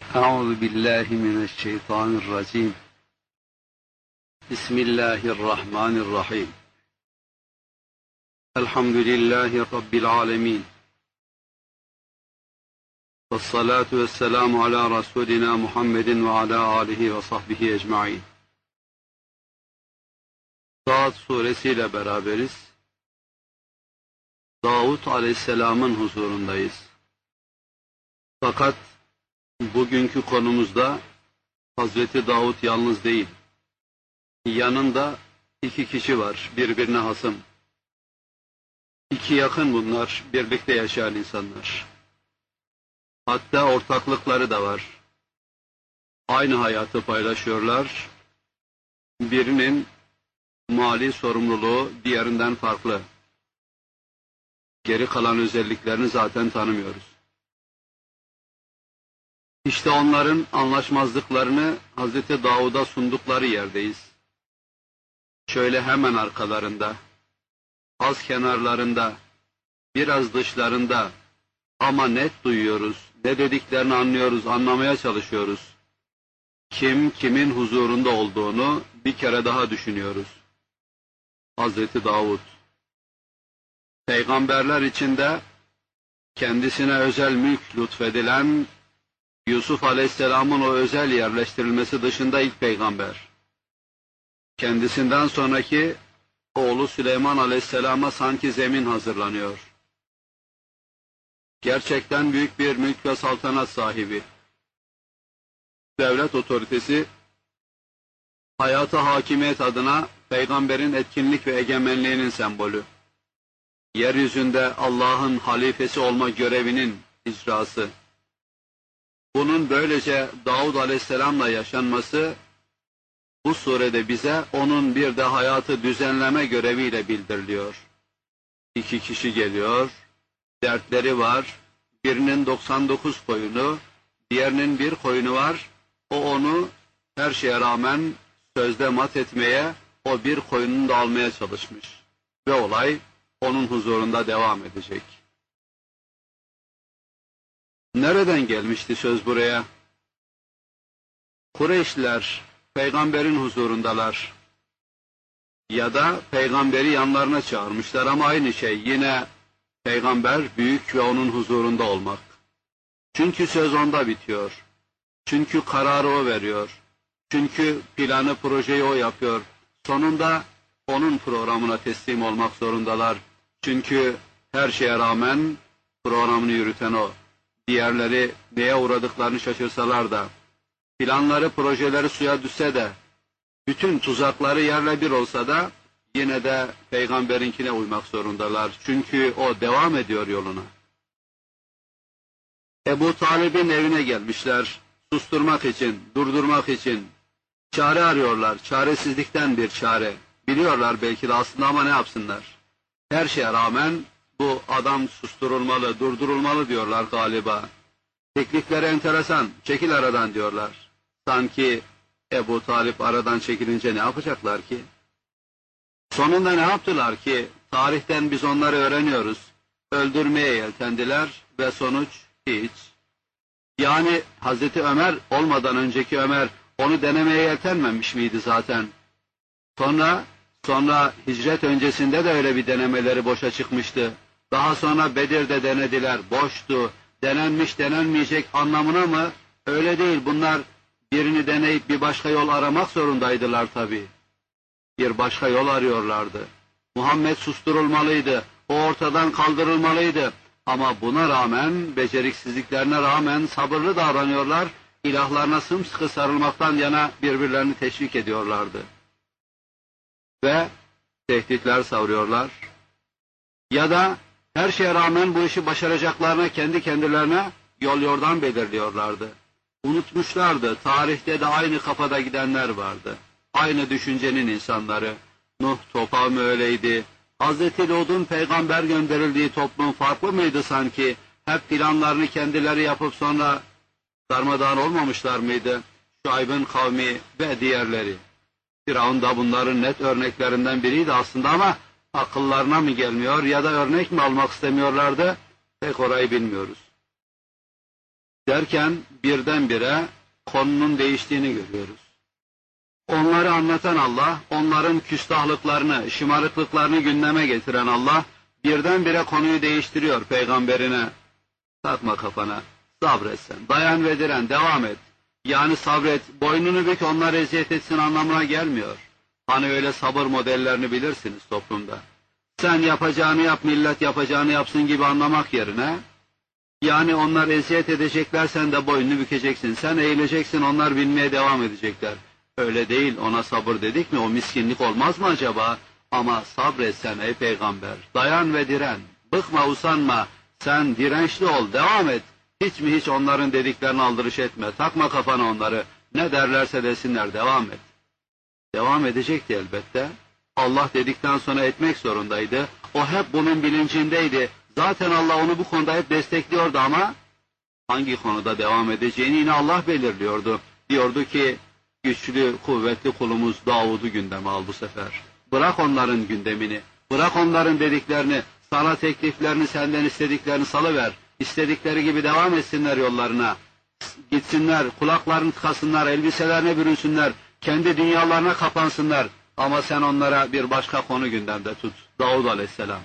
أعوذ بالله من الشيطان الرجيم. بسم الله الرحمن الرحيم. الحمد لله رب العالمين، والصلاة والسلام على رسولنا محمد وعلى آله وصحبه ecmaîn. Saat suresiyle beraberiz. Davud Aleyhisselam'ın huzurundayız. Fakat bugünkü konumuzda Hazreti Davud yalnız değil. Yanında iki kişi var, birbirine hasım. İki yakın bunlar, birlikte yaşayan insanlar. Hatta ortaklıkları da var. Aynı hayatı paylaşıyorlar. Birinin mali sorumluluğu diğerinden farklı. Geri kalan özelliklerini zaten tanımıyoruz. İşte onların anlaşmazlıklarını Hazreti Davud'a sundukları yerdeyiz. Şöyle hemen arkalarında, az kenarlarında, biraz dışlarında ama net duyuyoruz, ne dediklerini anlıyoruz, anlamaya çalışıyoruz. Kim kimin huzurunda olduğunu bir kere daha düşünüyoruz. Hazreti Davud, peygamberler içinde kendisine özel mülk lütfedilen Yusuf Aleyhisselam'ın o özel yerleştirilmesi dışında ilk peygamber. Kendisinden sonraki oğlu Süleyman Aleyhisselam'a sanki zemin hazırlanıyor. Gerçekten büyük bir mülk ve saltanat sahibi. Devlet otoritesi, hayata hakimiyet adına peygamberin etkinlik ve egemenliğinin sembolü. Yeryüzünde Allah'ın halifesi olma görevinin icrası. Bunun böylece Davud Aleyhisselam'la yaşanması, bu surede bize onun bir de hayatı düzenleme göreviyle bildiriliyor. İki kişi geliyor, dertleri var, birinin 99 koyunu, diğerinin bir koyunu var, o onu her şeye rağmen sözde mat etmeye, o bir koyununu da almaya çalışmış. Ve olay onun huzurunda devam edecek. Nereden gelmişti söz buraya? Kureyşliler peygamberin huzurundalar. Ya da peygamberi yanlarına çağırmışlar ama aynı şey. Yine peygamber büyük ve onun huzurunda olmak. Çünkü söz onda bitiyor. Çünkü kararı o veriyor. Çünkü planı, projeyi o yapıyor. Sonunda onun programına teslim olmak zorundalar. Çünkü her şeye rağmen programını yürüten o. Diğerleri neye uğradıklarını şaşırsalar da, planları, projeleri suya düşse de, bütün tuzakları yerle bir olsa da, yine de peygamberinkine uymak zorundalar. Çünkü o devam ediyor yoluna. Ebu Talib'in evine gelmişler, susturmak için, durdurmak için. Çare arıyorlar, çaresizlikten bir çare. Biliyorlar belki de aslında ama ne yapsınlar? Her şeye rağmen, bu adam susturulmalı, durdurulmalı diyorlar galiba. Teklifleri enteresan, çekil aradan diyorlar. Sanki Ebu Talip aradan çekilince ne yapacaklar ki? Sonunda ne yaptılar ki? Tarihten biz onları öğreniyoruz. Öldürmeye yeltendiler ve sonuç hiç. Yani Hazreti Ömer olmadan önceki Ömer onu denemeye yeltenmemiş miydi zaten? Sonra hicret öncesinde de öyle bir denemeleri boşa çıkmıştı. Daha sonra Bedir'de denediler, boştu. Denenmiş, denenmeyecek anlamına mı? Öyle değil, bunlar birini deneyip bir başka yol aramak zorundaydılar tabii. Bir başka yol arıyorlardı. Muhammed susturulmalıydı, o ortadan kaldırılmalıydı. Ama buna rağmen, beceriksizliklerine rağmen sabırlı davranıyorlar, ilahlarına sımsıkı sarılmaktan yana birbirlerini teşvik ediyorlardı. Ve tehditler savuruyorlar. Ya da her şeye rağmen bu işi başaracaklarına kendi kendilerine yol yordan belirliyorlardı. Unutmuşlardı, tarihte de aynı kafada gidenler vardı. Aynı düşüncenin insanları. Nuh topağımı öyleydi. Hazreti Lut'un peygamber gönderildiği toplum farklı mıydı sanki? Hep planlarını kendileri yapıp sonra darmadağın olmamışlar mıydı? Şuayb'ın kavmi ve diğerleri. Firavun da bunların net örneklerinden biriydi aslında ama akıllarına mı gelmiyor ya da örnek mi almak istemiyorlardı? Pek orayı bilmiyoruz. Derken birdenbire konunun değiştiğini görüyoruz. Onları anlatan Allah, onların küstahlıklarını, şımarıklıklarını gündeme getiren Allah, birdenbire konuyu değiştiriyor peygamberine. Takma kafana, sabret sen, dayan ve diren, devam et. Yani sabret, boynunu bük onlar eziyet etsin anlamına gelmiyor. Hani öyle sabır modellerini bilirsiniz toplumda. Sen yapacağını yap, millet yapacağını yapsın gibi anlamak yerine, yani onlar eziyet edecekler, sen de boynunu bükeceksin. Sen eğileceksin, onlar binmeye devam edecekler. Öyle değil, ona sabır dedik mi o miskinlik olmaz mı acaba? Ama sabret sen ey peygamber, dayan ve diren, bıkma usanma, sen dirençli ol, devam et. Hiç mi hiç onların dediklerini aldırış etme, takma kafana onları, ne derlerse desinler, devam et. Devam edecekti elbette. Allah dedikten sonra etmek zorundaydı. O hep bunun bilincindeydi. Zaten Allah onu bu konuda hep destekliyordu ama hangi konuda devam edeceğini yine Allah belirliyordu. Diyordu ki güçlü, kuvvetli kulumuz Davud'u gündeme al bu sefer. Bırak onların gündemini, bırak onların dediklerini, sana tekliflerini, senden istediklerini salıver. İstedikleri gibi devam etsinler yollarına. Gitsinler, kulaklarını tıkasınlar, elbiselerine bürünsünler, kendi dünyalarına kapansınlar. Ama sen onlara bir başka konu gündemde tut. Davud Aleyhisselam.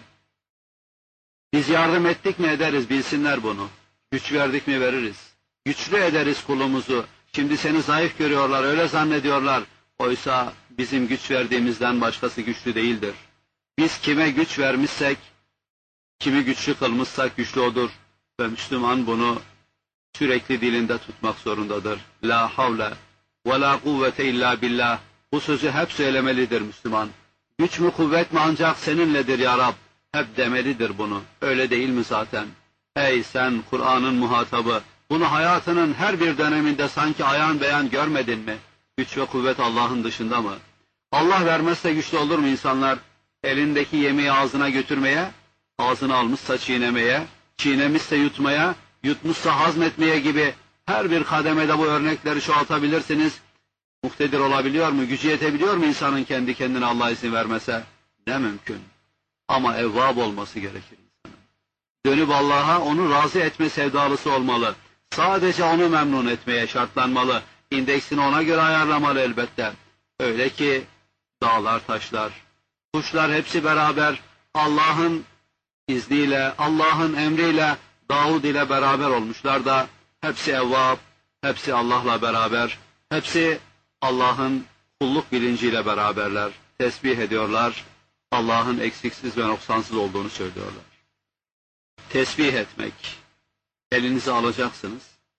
Biz yardım ettik mi ederiz, bilsinler bunu. Güç verdik mi veririz. Güçlü ederiz kulumuzu. Şimdi seni zayıf görüyorlar, öyle zannediyorlar. Oysa bizim güç verdiğimizden başkası güçlü değildir. Biz kime güç vermişsek, kimi güçlü kılmışsak güçlü odur. Ve Müslüman bunu sürekli dilinde tutmak zorundadır. La havle ve la kuvvete illa billah. Bu sözü hep söylemelidir Müslüman. Güç mü kuvvet mi ancak seninledir ya Rab. Hep demelidir bunu. Öyle değil mi zaten? Ey sen Kur'an'ın muhatabı, bunu hayatının her bir döneminde sanki ayan beyan görmedin mi? Güç ve kuvvet Allah'ın dışında mı? Allah vermezse güçlü olur mu insanlar? Elindeki yemeği ağzına götürmeye, ağzına almışsa çiğnemeye, çiğnemişse yutmaya, yutmuşsa hazmetmeye gibi her bir kademede bu örnekleri çoğaltabilirsiniz. Muktedir olabiliyor mu? Gücü yetebiliyor mu insanın kendi kendine Allah izin vermese? Ne mümkün. Ama evvab olması gerekir insanın. Dönüp Allah'a onu razı etme sevdalısı olmalı. Sadece onu memnun etmeye şartlanmalı. İndeksini ona göre ayarlamalı elbette. Öyle ki dağlar taşlar, kuşlar hepsi beraber Allah'ın izniyle, Allah'ın emriyle Davud ile beraber olmuşlar da hepsi evvab, hepsi Allah'la beraber, hepsi Allah'ın kulluk bilinciyle beraberler. Tesbih ediyorlar, Allah'ın eksiksiz ve noksansız olduğunu söylüyorlar. Tesbih etmek, elinize alacaksınız.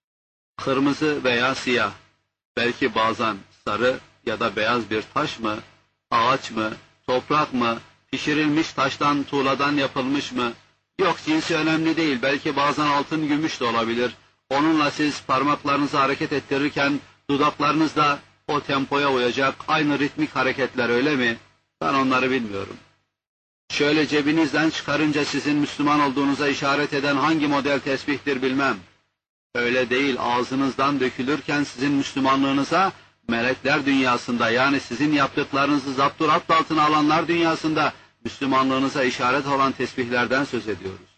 Kırmızı veya siyah, belki bazen sarı ya da beyaz bir taş mı, ağaç mı, toprak mı, pişirilmiş taştan, tuğladan yapılmış mı? Yok, cinsi önemli değil, belki bazen altın, gümüş de olabilir. Onunla siz parmaklarınızı hareket ettirirken dudaklarınız da o tempoya uyacak, aynı ritmik hareketler, öyle mi? Ben onları bilmiyorum. Şöyle cebinizden çıkarınca sizin Müslüman olduğunuza işaret eden hangi model tesbihtir bilmem. Öyle değil, ağzınızdan dökülürken sizin Müslümanlığınıza melekler dünyasında, yani sizin yaptıklarınızı zapturapt altına alanlar dünyasında Müslümanlığınıza işaret olan tesbihlerden söz ediyoruz.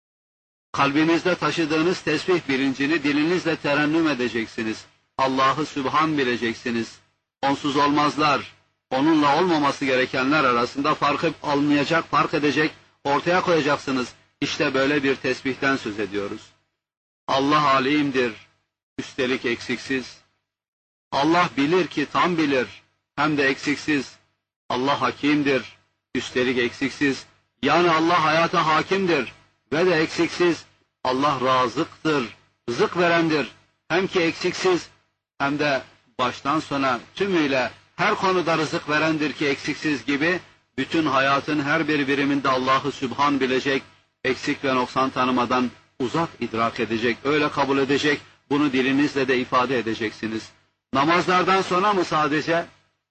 Kalbinizde taşıdığınız tesbih bilincini dilinizle terennüm edeceksiniz. Allah'ı Sübhan bileceksiniz. Onsuz olmazlar. Onunla olmaması gerekenler arasında farkı almayacak, fark edecek, ortaya koyacaksınız. İşte böyle bir tesbihten söz ediyoruz. Allah alimdir, üstelik eksiksiz. Allah bilir ki tam bilir, hem de eksiksiz. Allah hakimdir, üstelik eksiksiz. Yani Allah hayata hakimdir ve de eksiksiz. Allah razıktır, rızık verendir. Hem ki eksiksiz, hem de baştan sona tümüyle her konuda rızık verendir ki eksiksiz gibi, bütün hayatın her bir biriminde Allah'ı Sübhan bilecek, eksik ve noksan tanımadan uzak idrak edecek, öyle kabul edecek, bunu dilinizle de ifade edeceksiniz. Namazlardan sonra mı sadece?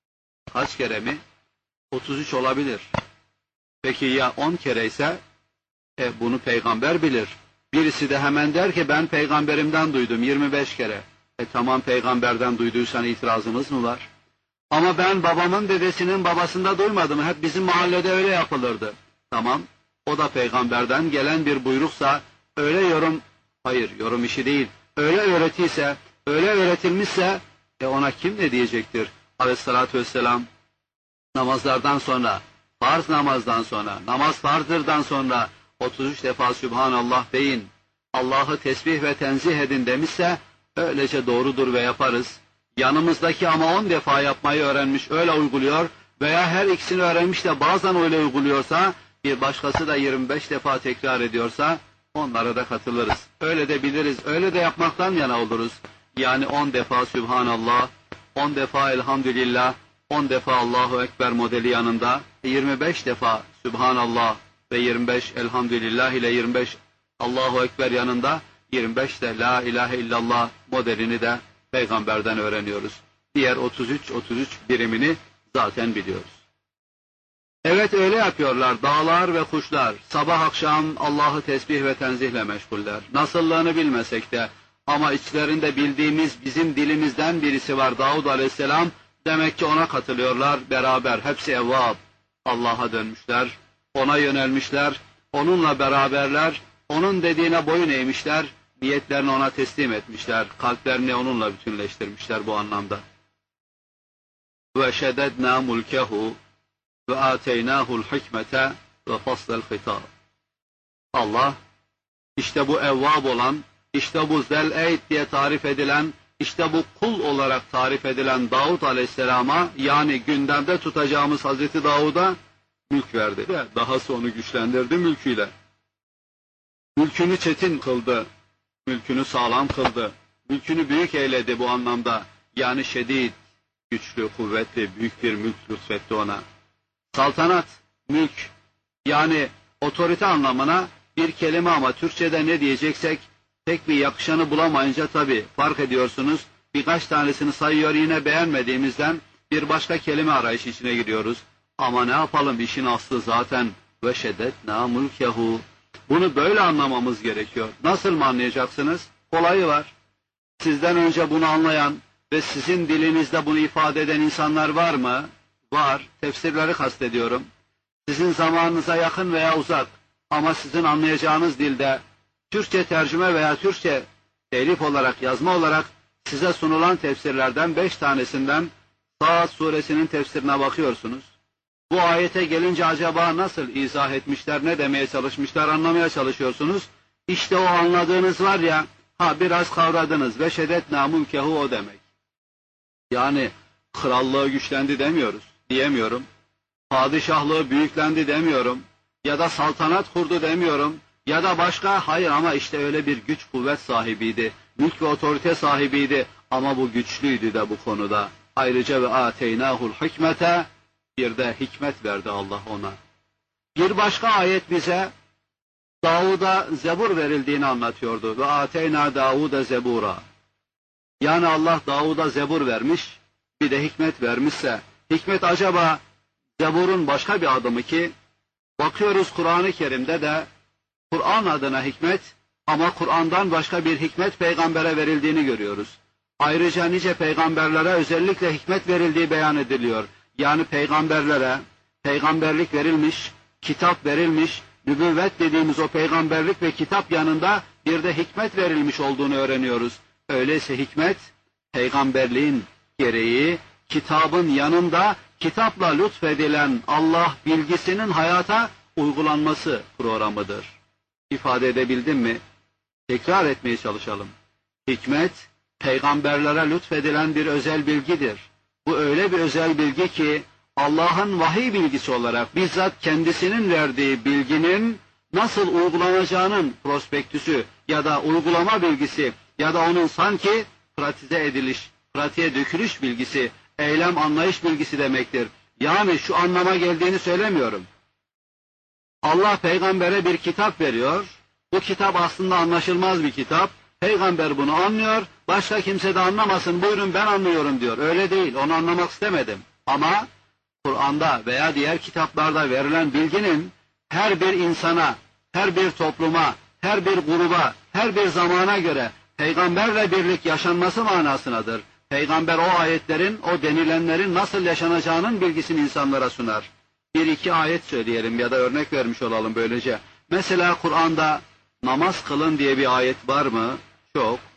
Kaç kere mi? 33 olabilir. Peki ya 10 kere ise? Bunu peygamber bilir. Birisi de hemen der ki ben peygamberimden duydum 25 kere. Tamam, peygamberden duyduysan itirazımız mı var? Ama ben babamın dedesinin babasında duymadım. Hep bizim mahallede öyle yapılırdı. Tamam, o da peygamberden gelen bir buyruksa öyle yorum, hayır yorum işi değil. öyle öğretiyse, öyle öğretilmişse ona kim ne diyecektir? Aleyhissalatü vesselam namazlardan sonra, farz namazdan sonra, namaz farzdırdan sonra 33 defa Sübhanallah deyin, Allah'ı tesbih ve tenzih edin demişse öylece doğrudur ve yaparız. Yanımızdaki ama 10 defa yapmayı öğrenmiş, öyle uyguluyor veya her ikisini öğrenmiş de bazen öyle uyguluyorsa, bir başkası da 25 defa tekrar ediyorsa onlara da katılırız. Öyle de biliriz, öyle de yapmaktan yana oluruz. Yani 10 defa Sübhanallah, 10 defa Elhamdülillah, 10 defa Allahu Ekber modeli yanında, 25 defa Sübhanallah ve 25 Elhamdülillah ile 25 Allahu Ekber yanında, 25 de La İlahe illallah modelini de Peygamberden öğreniyoruz. Diğer 33 birimini zaten biliyoruz. Evet, öyle yapıyorlar dağlar ve kuşlar. Sabah akşam Allah'ı tesbih ve tenzihle meşguller. Nasıllığını bilmesek de ama içlerinde bildiğimiz bizim dilimizden birisi var, Davud Aleyhisselam. Demek ki ona katılıyorlar beraber. Hepsi evvab. Allah'a dönmüşler, ona yönelmişler, onunla beraberler, onun dediğine boyun eğmişler, niyetlerini ona teslim etmişler, kalplerini onunla bütünleştirmişler bu anlamda. Ve şeddedna mulkehu ve ateynahu'l hikmete ve faslel hitab. Allah işte bu evvab olan, işte bu zel-eyd diye tarif edilen, işte bu kul olarak tarif edilen Davud Aleyhisselam'a, yani gündemde tutacağımız Hazreti Davud'a mülk verdi. Dahası onu güçlendirdi mülküyle. Mülkünü çetin kıldı, mülkünü sağlam kıldı, mülkünü büyük eyledi bu anlamda. Yani şedid, güçlü, kuvvetli, büyük bir mülk lütfetti ona. Saltanat, mülk, yani otorite anlamına bir kelime ama Türkçe'de ne diyeceksek pek bir yakışanı bulamayınca tabii fark ediyorsunuz. Birkaç tanesini sayıyor, yine beğenmediğimizden bir başka kelime arayışı içine giriyoruz. Ama ne yapalım, işin aslı zaten ve şeddetna mulkehu. Bunu böyle anlamamız gerekiyor. Nasıl mı anlayacaksınız? Kolayı var. Sizden önce bunu anlayan ve sizin dilinizde bunu ifade eden insanlar var mı? Var. Tefsirleri kastediyorum. Sizin zamanınıza yakın veya uzak ama sizin anlayacağınız dilde Türkçe tercüme veya Türkçe telif olarak, yazma olarak size sunulan tefsirlerden 5 tanesinden Saat suresinin tefsirine bakıyorsunuz. Bu ayete gelince acaba nasıl izah etmişler, ne demeye çalışmışlar anlamaya çalışıyorsunuz. İşte o anladığınız var ya, biraz kavradınız ve şeddetna mulkehu o demek. Yani krallığı güçlendi demiyoruz, diyemiyorum. Padişahlığı büyüklendi demiyorum. Ya da saltanat kurdu demiyorum. Ya da başka, hayır ama işte öyle bir güç kuvvet sahibiydi. Mülk ve otorite sahibiydi ama bu güçlüydü de bu konuda. Ayrıca ve ateynahu'l hikmete, bir de hikmet verdi Allah ona. Bir başka ayet bize Davud'a zebur verildiğini anlatıyordu. Ve ateyna Davud'a zebura. Yani Allah Davud'a zebur vermiş, bir de hikmet vermişse, hikmet acaba zeburun başka bir adı mı ki? Bakıyoruz Kur'an-ı Kerim'de de Kur'an adına hikmet ama Kur'an'dan başka bir hikmet peygambere verildiğini görüyoruz. Ayrıca nice peygamberlere özellikle hikmet verildiği beyan ediliyor. Yani peygamberlere peygamberlik verilmiş, kitap verilmiş, nübüvvet dediğimiz o peygamberlik ve kitap yanında bir de hikmet verilmiş olduğunu öğreniyoruz. Öyleyse hikmet, peygamberliğin gereği, kitabın yanında kitapla lütfedilen Allah bilgisinin hayata uygulanması programıdır. İfade edebildim mi? Tekrar etmeye çalışalım. Hikmet, peygamberlere lütfedilen bir özel bilgidir. Bu öyle bir özel bilgi ki Allah'ın vahiy bilgisi olarak bizzat kendisinin verdiği bilginin nasıl uygulanacağının prospektüsü ya da uygulama bilgisi ya da onun sanki pratize ediliş, pratiğe dökülüş bilgisi, eylem anlayış bilgisi demektir. Yani şu anlama geldiğini söylemiyorum. Allah peygambere bir kitap veriyor. Bu kitap aslında anlaşılmaz bir kitap. Peygamber bunu anlıyor. Başka kimse de anlamasın. Buyurun ben anlıyorum diyor. Öyle değil. Onu anlamak istemedim. Ama Kur'an'da veya diğer kitaplarda verilen bilginin her bir insana, her bir topluma, her bir gruba, her bir zamana göre peygamberle birlik yaşanması manasınadır. Peygamber o ayetlerin, o denilenlerin nasıl yaşanacağının bilgisini insanlara sunar. Bir iki ayet söyleyelim ya da örnek vermiş olalım böylece. Mesela Kur'an'da namaz kılın diye bir ayet var mı? Çok.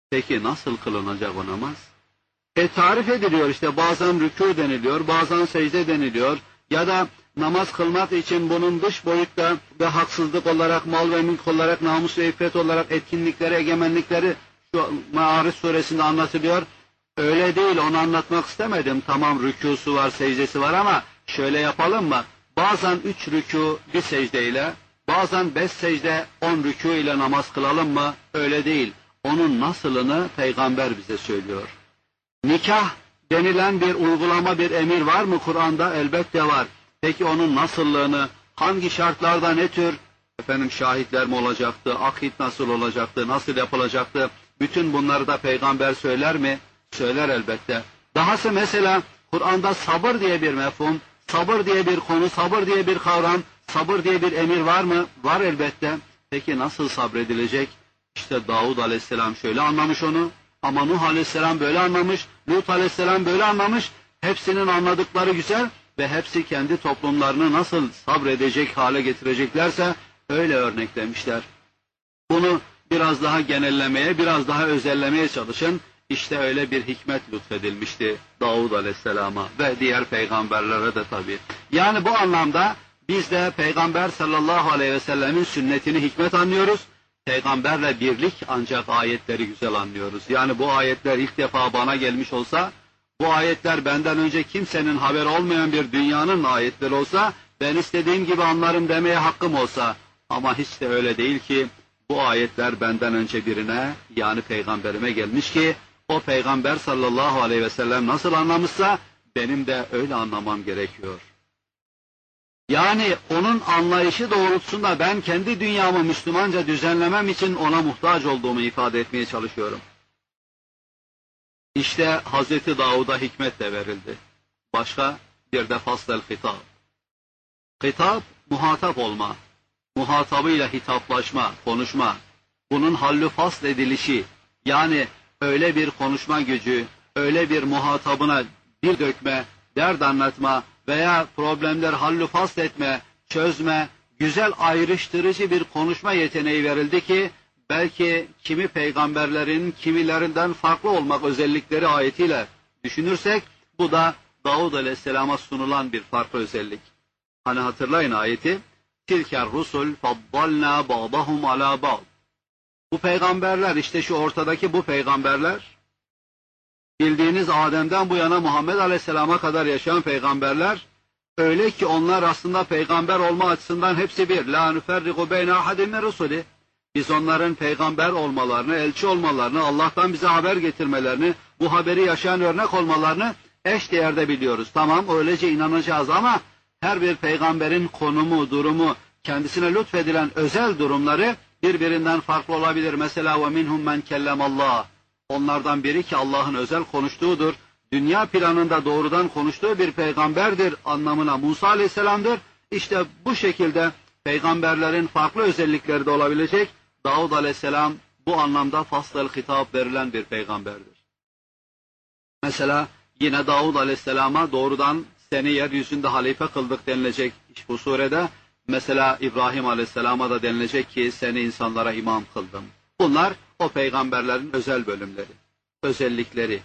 Peki nasıl kılınacak o namaz? Tarif ediliyor işte, bazen rükû deniliyor, bazen secde deniliyor ya da namaz kılmak için bunun dış boyutta ve haksızlık olarak, mal ve mülk olarak, namus ve iffet olarak etkinlikleri, egemenlikleri şu Maarif suresinde anlatılıyor. Öyle değil, onu anlatmak istemedim. Tamam, rükûsu var, secdesi var ama şöyle yapalım mı? Bazen 3 rükû bir secdeyle, bazen 5 secde 10 rükû ile namaz kılalım mı? Öyle değil. Onun nasılını Peygamber bize söylüyor. Nikah denilen bir uygulama, bir emir var mı Kur'an'da? Elbette var. Peki onun nasıllığını, hangi şartlarda, ne tür şahitler mi olacaktı, akit nasıl olacaktı, nasıl yapılacaktı? Bütün bunları da Peygamber söyler mi? Söyler elbette. Dahası mesela Kur'an'da sabır diye bir mefhum, sabır diye bir konu, sabır diye bir kavram, sabır diye bir emir var mı? Var elbette. Peki nasıl sabredilecek? İşte Davud Aleyhisselam şöyle anlamış onu, ama Nuh Aleyhisselam böyle anlamış, Lut Aleyhisselam böyle anlamış. Hepsinin anladıkları güzel ve hepsi kendi toplumlarını nasıl sabredecek hale getireceklerse öyle örneklemişler. Bunu biraz daha genellemeye, biraz daha özellemeye çalışın. İşte öyle bir hikmet lütfedilmişti Davud Aleyhisselam'a ve diğer peygamberlere de tabii. Yani bu anlamda biz de Peygamber sallallahu aleyhi ve sellemin sünnetini hikmet anlıyoruz. Peygamberle birlik ancak ayetleri güzel anlıyoruz. Yani bu ayetler ilk defa bana gelmiş olsa, bu ayetler benden önce kimsenin haberi olmayan bir dünyanın ayetleri olsa, ben istediğim gibi anlarım demeye hakkım olsa, ama hiç de öyle değil ki, bu ayetler benden önce birine, yani peygamberime gelmiş ki, o peygamber sallallahu aleyhi ve sellem nasıl anlamışsa, benim de öyle anlamam gerekiyor. Yani onun anlayışı doğrultusunda ben kendi dünyamı Müslümanca düzenlemem için ona muhtaç olduğumu ifade etmeye çalışıyorum. İşte Hazreti Davud'a hikmet de verildi. Başka bir de fasl-el hitap. Hitap, muhatap olma. Muhatabıyla hitaplaşma, konuşma. Bunun hallü fasl edilişi, yani öyle bir konuşma gücü, öyle bir muhatabına dil dökme, dert anlatma veya problemler hallü fasl etme, çözme, güzel ayrıştırıcı bir konuşma yeteneği verildi ki, belki kimi peygamberlerin kimilerinden farklı olmak özellikleri ayetiyle düşünürsek, bu da Davud Aleyhisselam'a sunulan bir farklı özellik. Hani hatırlayın ayeti, Tilker rusul faddalna ba'dahum ala ba'd. Bu peygamberler, işte şu ortadaki bu peygamberler, bildiğiniz Adem'den bu yana Muhammed Aleyhisselam'a kadar yaşayan peygamberler, öyle ki onlar aslında peygamber olma açısından hepsi bir. La nüferriku beyne ahadin min rusuli. Biz onların peygamber olmalarını, elçi olmalarını, Allah'tan bize haber getirmelerini, bu haberi yaşayan örnek olmalarını eş değerde biliyoruz. Tamam, öylece inanacağız ama her bir peygamberin konumu, durumu, kendisine lütfedilen özel durumları birbirinden farklı olabilir. Mesela وَمِنْهُمْ مَنْ كَلَّمَ اللّٰهِ. Onlardan biri ki Allah'ın özel konuştuğudur. Dünya planında doğrudan konuştuğu bir peygamberdir anlamına Musa Aleyhisselam'dır. İşte bu şekilde peygamberlerin farklı özellikleri de olabilecek. Davud Aleyhisselam bu anlamda fasl-el hitap verilen bir peygamberdir. Mesela yine Davud Aleyhisselam'a doğrudan seni yeryüzünde halife kıldık denilecek bu surede. Mesela İbrahim Aleyhisselam'a da denilecek ki seni insanlara imam kıldım. Bunlar o peygamberlerin özel bölümleri, özellikleri.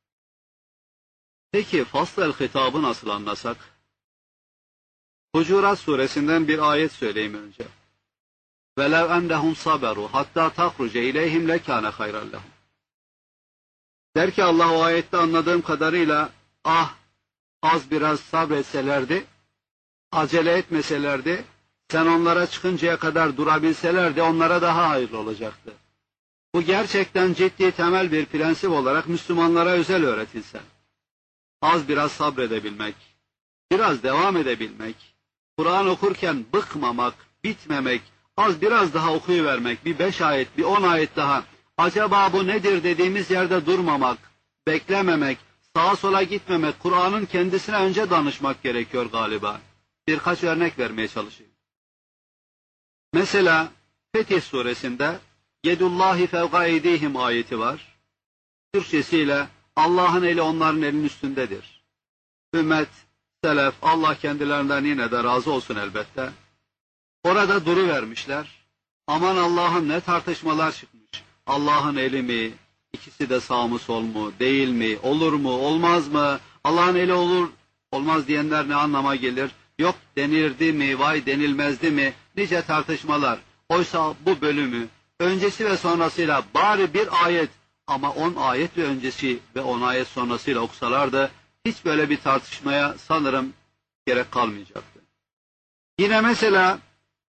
Peki fasl-el hitabı nasıl anlasak? Hucurat suresinden bir ayet söyleyeyim önce. وَلَوْ اَنَّهُمْ صَبَرُوا حَتَّى تَخْرُجَ اِلَيْهِمْ لَكَانَ خَيْرًا لَهُمْ. Der ki Allah o ayette anladığım kadarıyla, az biraz sabretselerdi, acele etmeselerdi, sen onlara çıkıncaya kadar durabilselerdi onlara daha hayırlı olacaktı. Bu gerçekten ciddi temel bir prensip olarak Müslümanlara özel öğretilse. Az biraz sabredebilmek, biraz devam edebilmek, Kur'an okurken bıkmamak, bitmemek, az biraz daha okuyuvermek, bir 5 ayet, bir 10 ayet daha, acaba bu nedir dediğimiz yerde durmamak, beklememek, sağa sola gitmemek, Kur'an'ın kendisine önce danışmak gerekiyor galiba. Birkaç örnek vermeye çalışayım. Mesela Fetih suresinde Yedullahi fevka eydihim ayeti var. Türkçesiyle Allah'ın eli onların elinin üstündedir. Ümmet, selef, Allah kendilerinden yine de razı olsun elbette. Orada duruvermişler. Aman Allah'ım ne tartışmalar çıkmış. Allah'ın eli mi, İkisi de sağ mı sol mu, değil mi, olur mu, olmaz mı, Allah'ın eli olur, olmaz diyenler ne anlama gelir? Yok denirdi mi, vay denilmezdi mi, nice tartışmalar. Oysa bu bölümü öncesi ve sonrasıyla bari bir ayet ama 10 ayet ve öncesi ve 10 ayet sonrasıyla okusalardı hiç böyle bir tartışmaya sanırım gerek kalmayacaktı. Yine mesela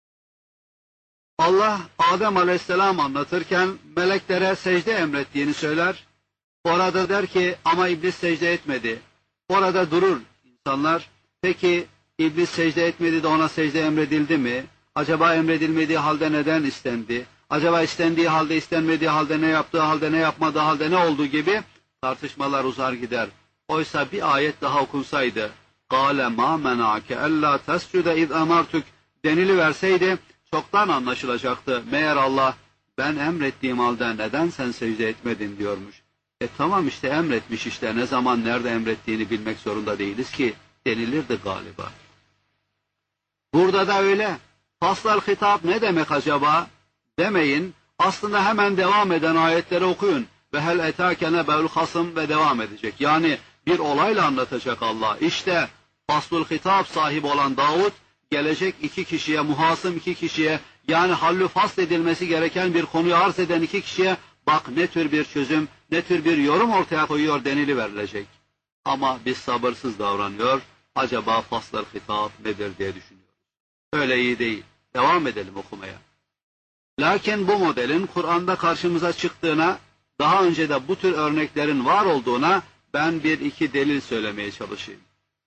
Allah Adem Aleyhisselam anlatırken meleklere secde emrettiğini söyler. Orada der ki ama iblis secde etmedi. Orada durur insanlar. Peki iblis secde etmedi de ona secde emredildi mi? Acaba emredilmediği halde neden istendi? Acaba istendiği halde istenmediği halde ne yaptığı halde ne yapmadığı halde ne olduğu gibi tartışmalar uzar gider. Oysa bir ayet daha okunsaydı قَالَ مَا مَنَعَكَ أَلَّا تَسْجُدَ اِذْ اَمَرْتُكَ deniliverseydi çoktan anlaşılacaktı. Meğer Allah ben emrettiğim halde neden sen secde etmedin diyormuş. Tamam işte emretmiş işte ne zaman nerede emrettiğini bilmek zorunda değiliz ki denilirdi galiba. Burada da öyle. Faslal hitap ne demek acaba? Demeyin. Aslında hemen devam eden ayetleri okuyun. Ve hel etâke nebe'ül hasım ve devam edecek. Yani bir olayla anlatacak Allah. İşte faslul hitap sahibi olan Davud gelecek iki kişiye, muhasım iki kişiye yani hallü fasl edilmesi gereken bir konuyu arz eden iki kişiye bak ne tür bir çözüm, ne tür bir yorum ortaya koyuyor deniliverilecek. Ama biz sabırsız davranıyor. Acaba faslul hitap nedir diye düşünüyoruz. Öyle iyi değil. Devam edelim okumaya. Lakin bu modelin Kur'an'da karşımıza çıktığına, daha önce de bu tür örneklerin var olduğuna ben bir iki delil söylemeye çalışayım.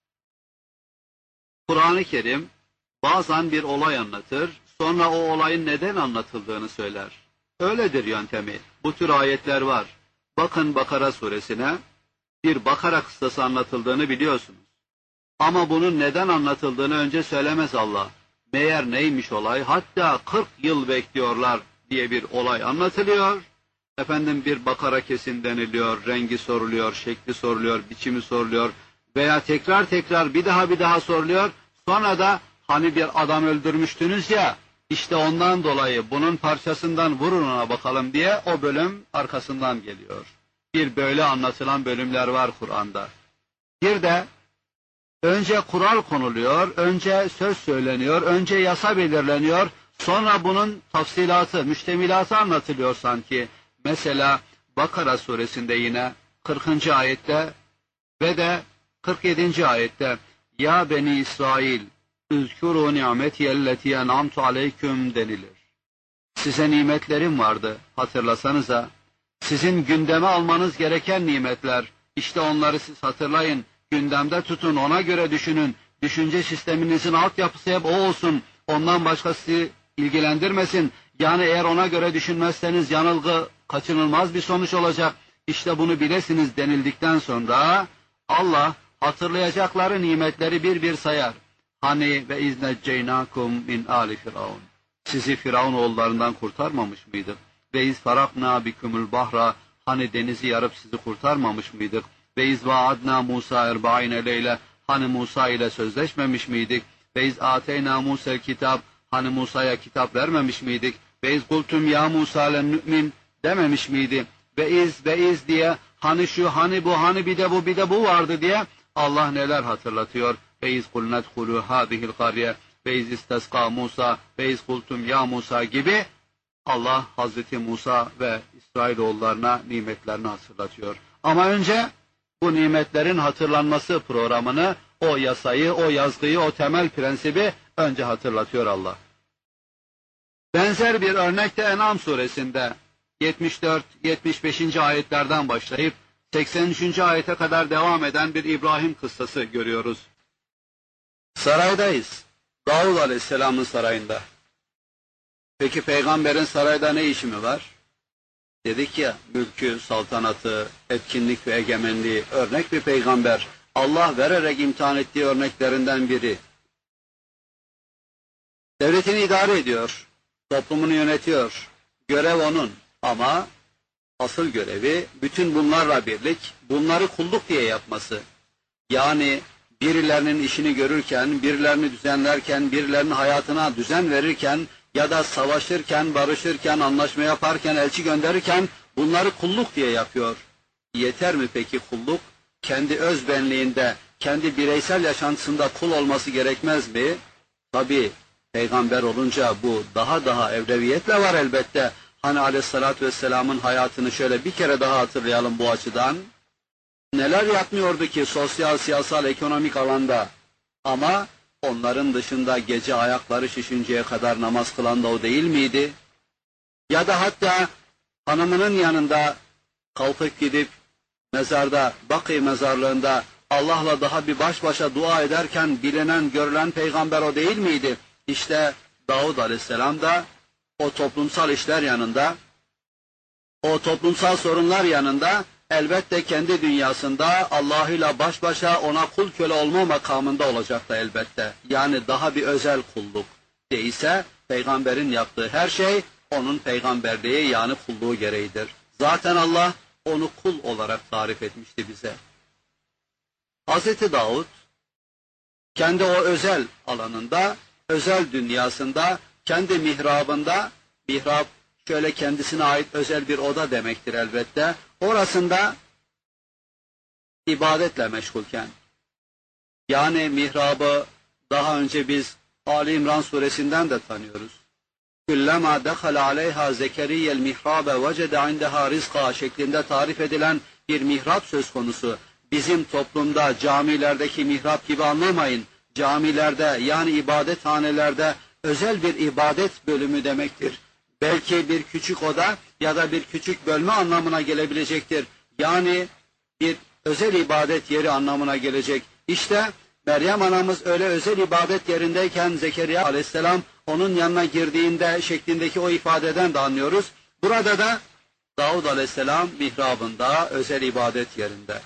Kur'an-ı Kerim bazen bir olay anlatır, sonra o olayın neden anlatıldığını söyler. Öyledir yöntemi. Bu tür ayetler var. Bakın Bakara suresine, bir Bakara kıssası anlatıldığını biliyorsunuz. Ama bunun neden anlatıldığını önce söylemez Allah. Meğer neymiş olay? Hatta 40 yıl bekliyorlar diye bir olay anlatılıyor. Efendim bir bakara kesin deniliyor, rengi soruluyor, şekli soruluyor, biçimi soruluyor veya tekrar tekrar bir daha soruluyor. Sonra da hani bir adam öldürmüştünüz ya, işte ondan dolayı bunun parçasından vurun ona bakalım diye o bölüm arkasından geliyor. Bir böyle anlatılan bölümler var Kur'an'da. Bir de önce kural konuluyor, önce söz söyleniyor, önce yasa belirleniyor, sonra bunun tafsilatı, müştemilatı anlatılıyor sanki. Mesela Bakara suresinde yine 40. ayette ve de 47. ayette Ya Beni İsrail, üzkuru ni'metiyelleti en'amtu aleyküm denilir. Size nimetlerim vardı, hatırlasanıza. Sizin gündeme almanız gereken nimetler, işte onları siz hatırlayın. Gündemde tutun, ona göre düşünün. Düşünce sisteminizin altyapısı hep o olsun. Ondan başkası ilgilendirmesin. Yani eğer ona göre düşünmezseniz yanılgı kaçınılmaz bir sonuç olacak. İşte bunu bilesiniz denildikten sonra Allah hatırlayacakları nimetleri bir bir sayar. Hani ve izneceynakum min ali firavun. Sizi Firavun oğullarından kurtarmamış mıydık? Ve iz farakna bikumul bahra. Hani denizi yarıp sizi kurtarmamış mıydık? Ve iz vaadna Musa 40 leyle. Hani Musa ile sözleşmemiş miydik? Ve iz ateyna Musa'l kitap. Hani Musa'ya kitap vermemiş miydik? Ve iz kultum ya Musa len mü'min dememiş miydi? Ve iz diye hani şu, hani bu, hani bir de bu vardı diye Allah neler hatırlatıyor? Ve iz kulnet hulu hadihil kariye. Ve iz isteska Musa. Ve iz kultum ya Musa gibi Allah Hazreti Musa ve İsrailoğullarına nimetlerini hatırlatıyor. Ama önce bu nimetlerin hatırlanması programını, o yasayı, o yazgıyı, o temel prensibi önce hatırlatıyor Allah. Benzer bir örnek de En'am suresinde 74-75. ayetlerden başlayıp 83. ayete kadar devam eden bir İbrahim kıssası görüyoruz. Saraydayız. Davud Aleyhisselam'ın sarayında. Peki peygamberin sarayda ne işi mi var? Dedik ya, mülkü, saltanatı, etkinlik ve egemenliği, örnek bir peygamber. Allah vererek imtihan ettiği örneklerinden biri. Devletini idare ediyor, toplumunu yönetiyor. Görev onun ama asıl görevi bütün bunlarla birlik, bunları kulluk diye yapması. Yani birilerinin işini görürken, birilerini düzenlerken, birilerinin hayatına düzen verirken ya da savaşırken, barışırken, anlaşma yaparken, elçi gönderirken Bunları kulluk diye yapıyor. Yeter mi peki kulluk? Kendi öz benliğinde, kendi bireysel yaşantısında kul olması gerekmez mi? Tabii peygamber olunca bu daha evreviyetle var elbette. Hani aleyhissalatü vesselamın hayatını şöyle bir kere daha hatırlayalım bu açıdan. Neler yapmıyordu ki sosyal, siyasal, ekonomik alanda? Ama onların dışında gece ayakları şişinceye kadar namaz kılan da o değil miydi? Ya da hatta hanımının yanında kalkıp gidip mezarda, Bakı mezarlığında Allah'la daha bir baş başa dua ederken bilinen, görülen peygamber o değil miydi? İşte Davud Aleyhisselam da o toplumsal işler yanında, o toplumsal sorunlar yanında elbette kendi dünyasında Allah'ıyla baş başa ona kul köle olma makamında olacaktı elbette. Yani daha bir özel kulluk değilse peygamberin yaptığı her şey onun peygamberliği yani kulluğu gereğidir. Zaten Allah onu kul olarak tarif etmişti bize. Hazreti Davud kendi o özel alanında, özel dünyasında, kendi mihrabında, mihrap şöyle kendisine ait özel bir oda demektir elbette. Orasında ibadetle meşgulken, yani mihrabı daha önce biz Ali İmran suresinden de tanıyoruz. Kullama dakhala aleyha Zekeriya'l mihrabe vecede indeha rizqa şeklinde tarif edilen bir mihrap söz konusu. Bizim toplumda camilerdeki mihrap gibi anlamayın. Camilerde yani ibadethanelerde özel bir ibadet bölümü demektir. Belki bir küçük oda ya da bir küçük bölme anlamına gelebilecektir. Yani bir özel ibadet yeri anlamına gelecek. İşte Meryem anamız öyle özel ibadet yerindeyken Zekeriya aleyhisselam onun yanına girdiğinde şeklindeki o ifadeden de anlıyoruz. Burada da Davud aleyhisselam mihrabında, özel ibadet yerinde.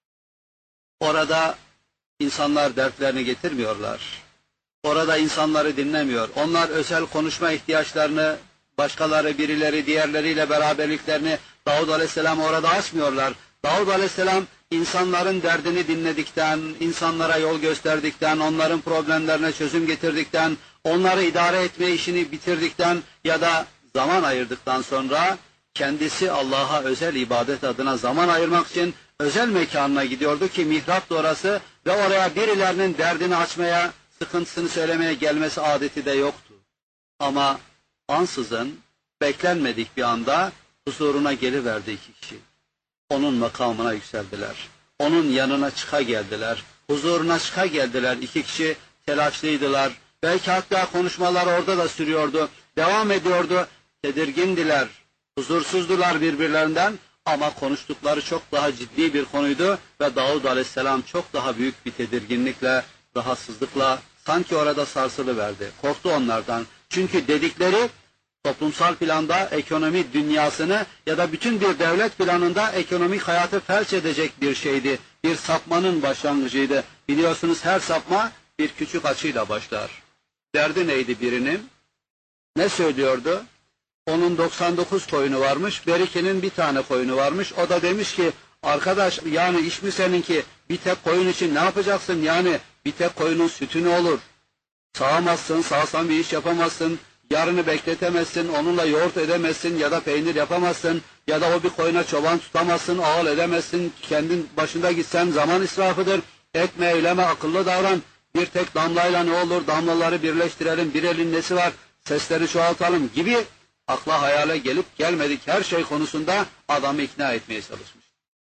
Orada insanlar dertlerini getirmiyorlar. Orada insanları dinlemiyor. Onlar özel konuşma ihtiyaçlarını, başkaları, birileri, diğerleriyle beraberliklerini Davud aleyhisselam orada açmıyorlar. Davud aleyhisselam insanların derdini dinledikten, insanlara yol gösterdikten, onların problemlerine çözüm getirdikten, onları idare etme işini bitirdikten ya da zaman ayırdıktan sonra kendisi Allah'a özel ibadet adına zaman ayırmak için özel mekanına gidiyordu ki mihrap da orası ve oraya birilerinin derdini açmaya, sıkıntısını söylemeye gelmesi adeti de yoktu. Ama ansızın, beklenmedik bir anda huzuruna geliverdi iki kişi. Onun makamına yükseldiler. Onun yanına çıka geldiler. Huzuruna çıka geldiler. İki kişi telaşlıydılar. Belki hatta konuşmalar orada da sürüyordu. Devam ediyordu. Tedirgindiler. Huzursuzdular birbirlerinden. Ama konuştukları çok daha ciddi bir konuydu. Ve Davud aleyhisselam çok daha büyük bir tedirginlikle, rahatsızlıkla sanki orada sarsılıverdi. Korktu onlardan. Çünkü dedikleri toplumsal planda ekonomi dünyasını ya da bütün bir devlet planında ekonomik hayatı felç edecek bir şeydi. Bir sapmanın başlangıcıydı. Biliyorsunuz her sapma bir küçük açıyla başlar. Derdi neydi birinin? Ne söylüyordu? Onun 99 koyunu varmış, Berike'nin bir tane koyunu varmış. O da demiş ki, arkadaş yani iş mi seninki? Bir tek koyun için ne yapacaksın? Yani bir tek koyunun sütü ne olur? Sağamazsın, sağsan bir iş yapamazsın. Yarını bekletemezsin, onunla yoğurt edemezsin ya da peynir yapamazsın ya da o bir koyuna çoban tutamazsın, ağıl edemezsin, kendin başında gitsen zaman israfıdır. Etme, eyleme, akıllı davran. Bir tek damlayla ne olur, damlaları birleştirelim, bir elin nesi var, sesleri çoğaltalım gibi akla hayale gelip gelmedik her şey konusunda adamı ikna etmeye çalışmış.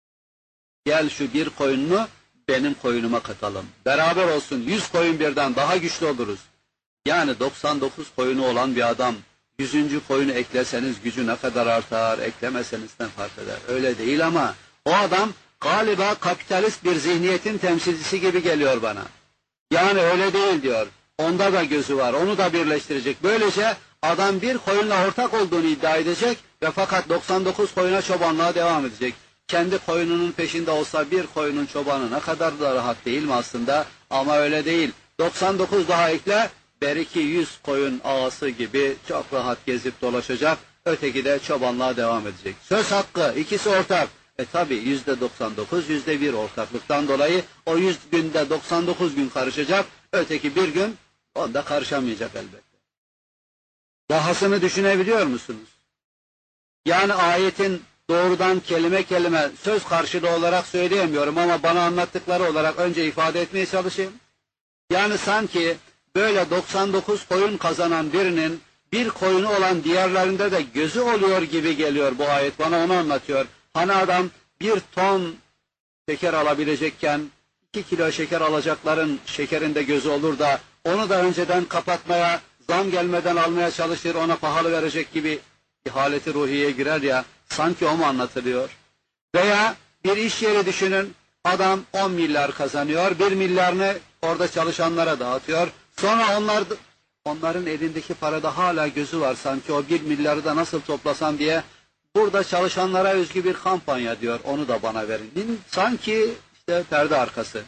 Gel şu bir koyununu benim koyunuma katalım. Beraber olsun 100 koyun birden daha güçlü oluruz. Yani 99 koyunu olan bir adam 100. koyunu ekleseniz gücü ne kadar artar, eklemeseniz ne fark eder. Öyle değil ama o adam galiba kapitalist bir zihniyetin temsilcisi gibi geliyor bana. Yani öyle değil diyor. Onda da gözü var, onu da birleştirecek. Böylece adam bir koyunla ortak olduğunu iddia edecek ve fakat 99 koyuna çobanlığa devam edecek. Kendi koyununun peşinde olsa bir koyunun çobanı ne kadar da rahat değil mi aslında? Ama öyle değil. 99 daha ekle, beriki 100 koyun ağası gibi çok rahat gezip dolaşacak. Öteki de çobanlığa devam edecek. Söz hakkı, ikisi ortak. Tabi %99, %1 ortaklıktan dolayı o 100 günde 99 gün karışacak. Öteki bir gün onda karışamayacak elbette. Dahasını düşünebiliyor musunuz? Yani ayetin doğrudan kelime kelime söz karşılığı olarak söyleyemiyorum ama bana anlattıkları olarak önce ifade etmeye çalışayım. Yani sanki böyle 99 koyun kazanan birinin bir koyunu olan diğerlerinde de gözü oluyor gibi geliyor bu ayet. Bana onu anlatıyor. Hani adam bir ton şeker alabilecekken 2 kilo şeker alacakların şekerinde gözü olur da onu da önceden kapatmaya, zam gelmeden almaya çalışır, ona pahalı verecek gibi haleti ruhiyeye girer ya, sanki o mu anlatılıyor? Veya bir iş yeri düşünün, adam 10 milyar kazanıyor, 1 milyarını orada çalışanlara dağıtıyor, sonra onların elindeki parada hala gözü var, sanki o 1 milyarı da nasıl toplasam diye, burada çalışanlara özgü bir kampanya diyor, onu da bana verin. Sanki işte perde arkası.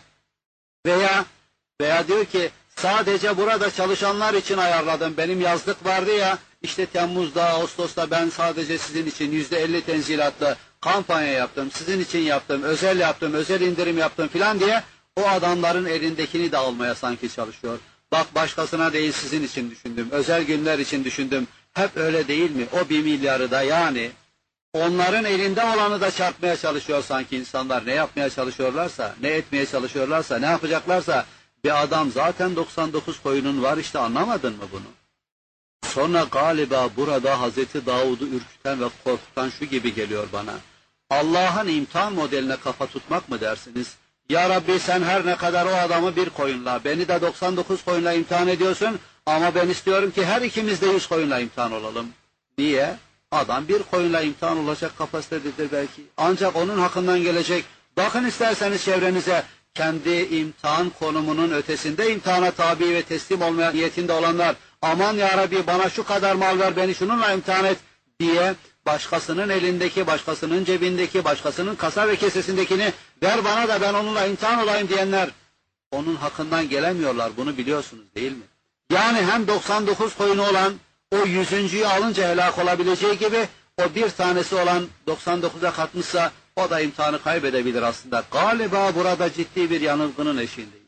Veya diyor ki, sadece burada çalışanlar için ayarladım, benim yazlık vardı ya, İşte Temmuz'da, Ağustos'ta ben sadece sizin için %50 tenzilatlı kampanya yaptım, sizin için yaptım, özel indirim yaptım filan diye o adamların elindekini de almaya sanki çalışıyor. Bak başkasına değil sizin için düşündüm, özel günler için düşündüm. Hep öyle değil mi? O 1 milyarı da yani onların elinde olanı da çarpmaya çalışıyor sanki insanlar. Ne yapmaya çalışıyorlarsa, ne etmeye çalışıyorlarsa, ne yapacaklarsa bir adam zaten 99 koyunun var işte anlamadın mı bunu? Sonra galiba burada Hazreti Davud'u ürküten ve korkutan şu gibi geliyor bana. Allah'ın imtihan modeline kafa tutmak mı dersiniz? Ya Rabbi sen her ne kadar o adamı bir koyunla, beni de 99 koyunla imtihan ediyorsun ama ben istiyorum ki her ikimiz de 100 koyunla imtihan olalım. Niye? Adam bir koyunla imtihan olacak kapasitededir belki. Ancak onun hakkından gelecek. Bakın isterseniz çevrenize, kendi imtihan konumunun ötesinde imtihana tabi ve teslim olmaya niyetinde olanlar, aman ya Rabbi bana şu kadar mal ver, beni şununla imtihan et diye başkasının elindeki, başkasının cebindeki, başkasının kasa ve kesesindekini ver bana da ben onunla imtihan olayım diyenler, onun hakkından gelemiyorlar, bunu biliyorsunuz değil mi? Yani hem 99 koyunu olan o 100.'yü alınca helak olabileceği gibi o bir tanesi olan 99'a katmışsa o da imtihanı kaybedebilir aslında. Galiba burada ciddi bir yanılgının eşiğindeyiz.